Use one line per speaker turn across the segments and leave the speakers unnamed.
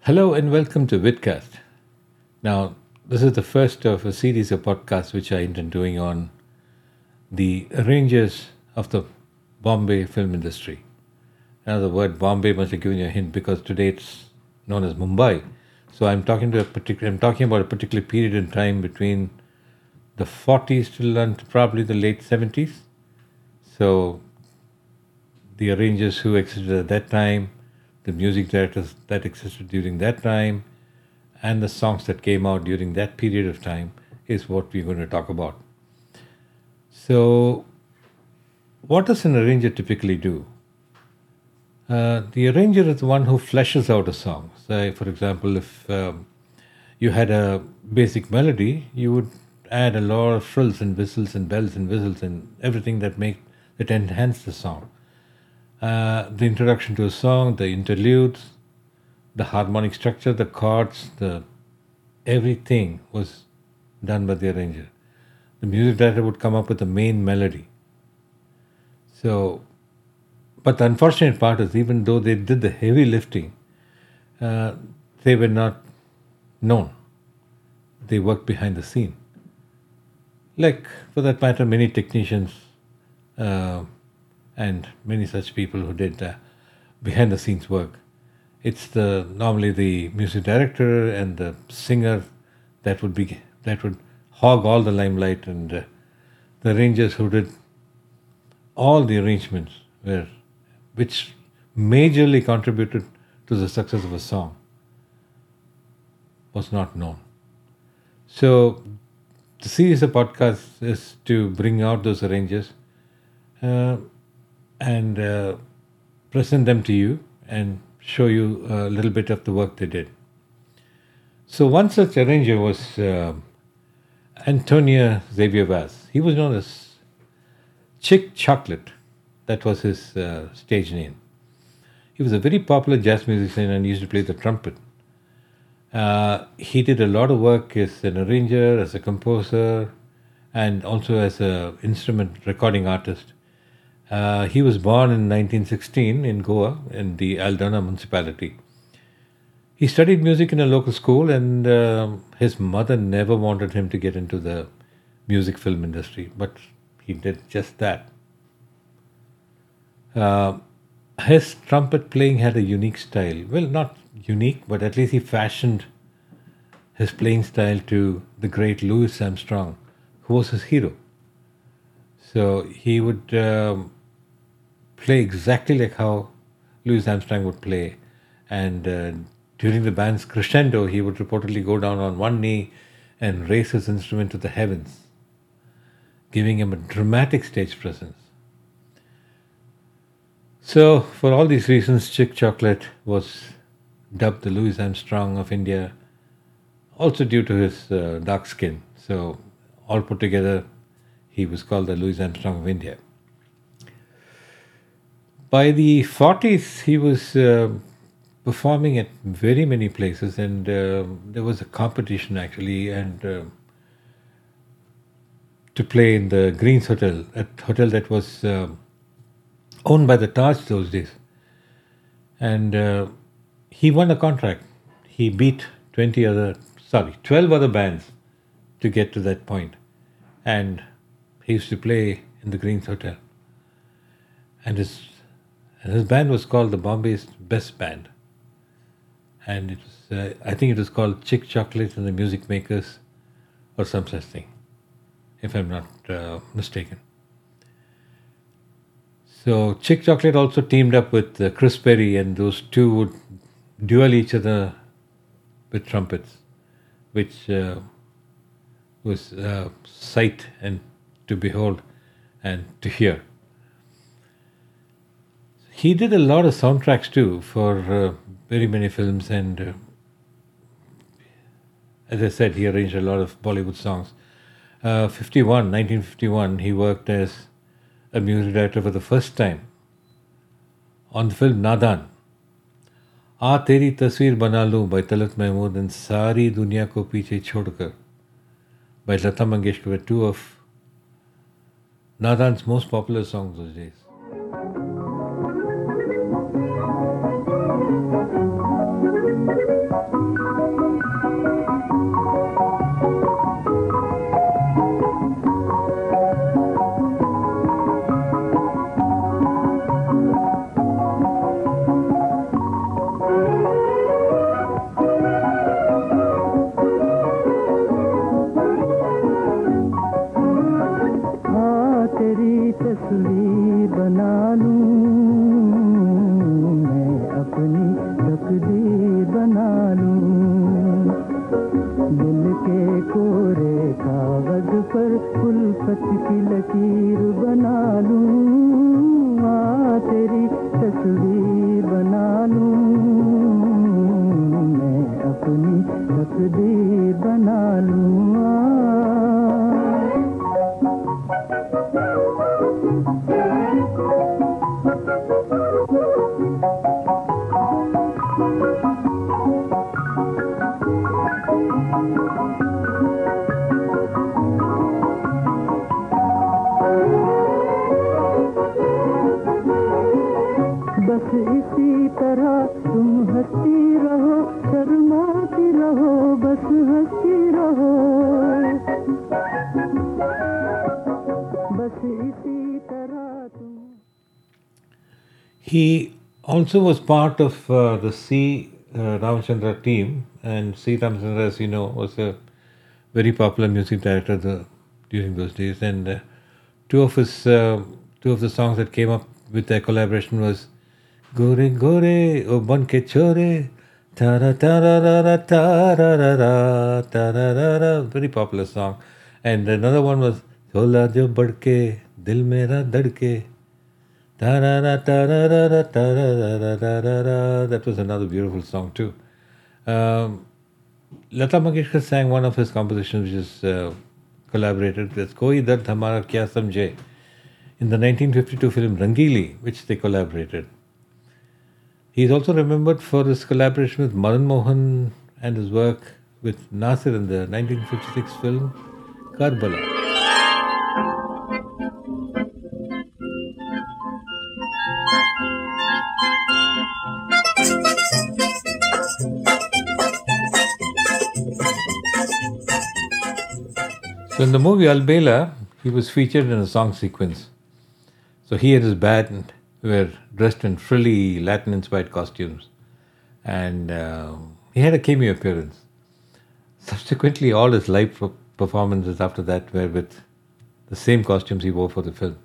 Hello and welcome to Vidcast. Now, this is the first of a series of podcasts which I intend doing on the arrangers of the Bombay film industry. Now, the word Bombay must have given you a hint because today it's known as Mumbai. So I'm talking about a particular period in time between the 40s till and probably the late 70s. So the arrangers who existed at that time, the music directors that existed during that time, and the songs that came out during that period of time is what we're going to talk about. So, what does an arranger typically do? The arranger is the one who fleshes out a song. Say, for example, if you had a basic melody, you would add a lot of frills and whistles and bells and whistles and everything that enhance the song. The introduction to a song, the interludes, the harmonic structure, the chords, the everything was done by the arranger. The music director would come up with the main melody. So, but the unfortunate part is, even though they did the heavy lifting, uh, they were not known. They worked behind the scene. Like, for that matter, many technicians uh, and many such people who did behind the scenes work. It's the normally the music director and the singer that would hog all the limelight, and the arrangers who did all the arrangements were which majorly contributed to the success of a song was not known. So the series of podcasts is to bring out those arrangers uh, and present them to you and show you a little bit of the work they did. So one such arranger was Antonio Xavier Vaz. He was known as Chick Chocolate. That was his stage name. He was a very popular jazz musician and used to play the trumpet. He did a lot of work as an arranger, as a composer, and also as an instrument recording artist. He was born in 1916 in Goa, in the Aldana municipality. He studied music in a local school, and his mother never wanted him to get into the music film industry, but he did just that. Uh, his trumpet playing had a unique style. Well, not unique, but at least he fashioned his playing style to the great Louis Armstrong, who was his hero. So he would play exactly like how Louis Armstrong would play. And during the band's crescendo, he would reportedly go down on one knee and raise his instrument to the heavens, giving him a dramatic stage presence. So, for all these reasons, Chick Chocolate was dubbed the Louis Armstrong of India, also due to his dark skin. So, all put together, he was called the Louis Armstrong of India. By the 40s, he was performing at very many places, and there was a competition actually, and to play in the Greens Hotel, a hotel that was owned by the Taj those days. And he won a contract. He beat 12 other bands to get to that point. And he used to play in the Greens Hotel. And his band was called the Bombay's Best Band. And it was, I think it was called Chick Chocolate and the Music Makers or some such thing, if I'm not mistaken. So Chick Chocolate also teamed up with Chris Perry, and those two would duel each other with trumpets, which was sight and to behold and to hear. He did a lot of soundtracks too for very many films, and as I said, he arranged a lot of Bollywood songs. 1951, he worked as a music director for the first time on the film Nadan. आ तेरी तस्वीर बना लूं by Talat Mahmood and सारी दुनिया को पीछे छोड़कर by Lata Mangeshkar were two of Nadan's most popular songs those days.
की लकीर बना लूं, तेरी तस्वीर बना लूं, मैं अपनी तकदीर बना लूं। बस इसी तरह तुम हंसती रहो, शर्माती रहो, बस हंसती रहो, बस इसी तरह तुम.
He also was part of the C. Ramachandra team, and C. Ramachandra, as you know, was a very popular music director during those days. And two of the songs that came up with their collaboration was "Gore Gore O Banke Chore," "Tara Tara Ra Tara Ra Ra Tara Ra Ra," very popular song, and another one was "Thola Jo Badke Dil Mera Dadke." Ta-ra-ra, ta-ra-ra-ra, ta-ra-ra-ra-ra-ra. That was another beautiful song too. Um, Lata Mangeshkar sang one of his compositions, which is collaborated with Koi Dard Hamara Kya Samjhe in the 1952 film Rangili, which they collaborated. He is also remembered for his collaboration with Madan Mohan and his work with Nasir in the 1956 film Karbala. So in the movie Albela, he was featured in a song sequence. So he and his band were dressed in frilly Latin-inspired costumes, and he had a cameo appearance. Subsequently, all his live performances after that were with the same costumes he wore for the film.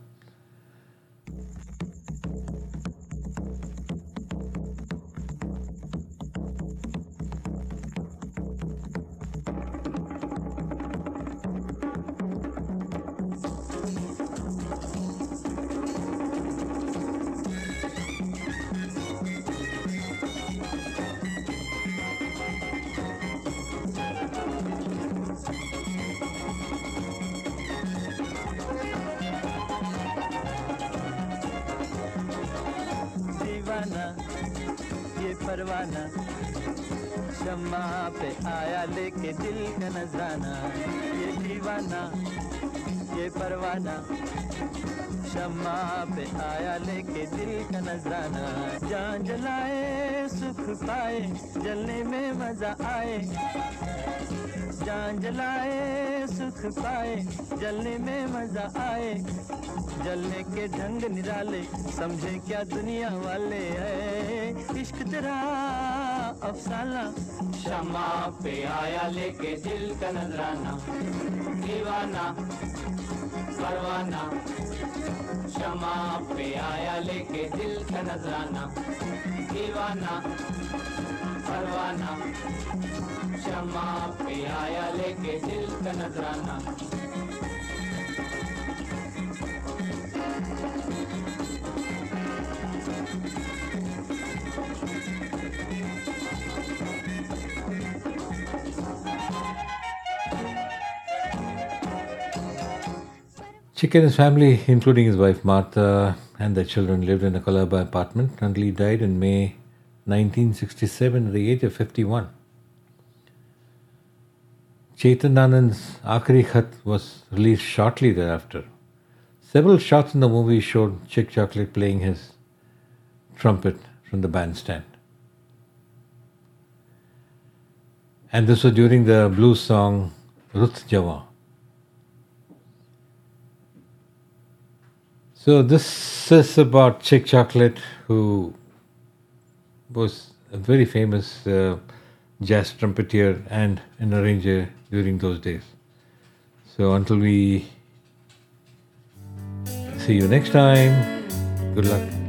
दीवाना ये परवाना, शम्मा पे आया लेके दिल का नजराना, ये दीवाना ये परवाना, शम्मा पे आया लेके दिल का नजराना, जान जलाए सुख पाए, जलने में मजा आए, जान जलाए सुख पाए, जलने में मजा आए, जलने के ढंग निराले, समझे क्या दुनिया वाले है, इश्क तेरा अफसाना, शम्मा पे आया लेके दिल का नजराना, दीवाना परवाना, शम्मा पे आया लेके दिल का नजराना, दीवाना परवाना, शम्मा पे आया लेके दिल का नजराना.
Chick and his family, including his wife Martha and their children, lived in a Colaba apartment until he died in May 1967 at the age of 51. Chetan Anand's Aakhri Khat was released shortly thereafter. Several shots in the movie showed Chick Chocolate playing his trumpet from the bandstand. And this was during the blues song Ruth Jawan. So this is about Chick Chocolate, who was a very famous jazz trumpeter and an arranger during those days. So until we see you next time, good luck.